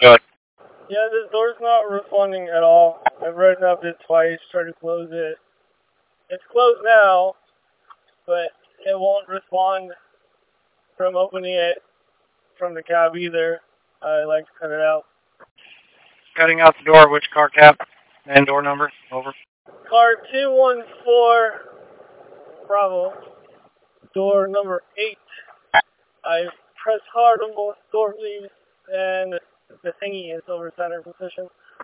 Good. Yeah, this door's not responding at all. I've opened up it twice, tried to close it. It's closed now, but it won't respond from opening it from the cab either. I like to cut it out. Cutting out the door. Which car cab and door number? Over. Car 214 Bravo, door number 8. I press hard on both door leaves, and the thingy is over center position.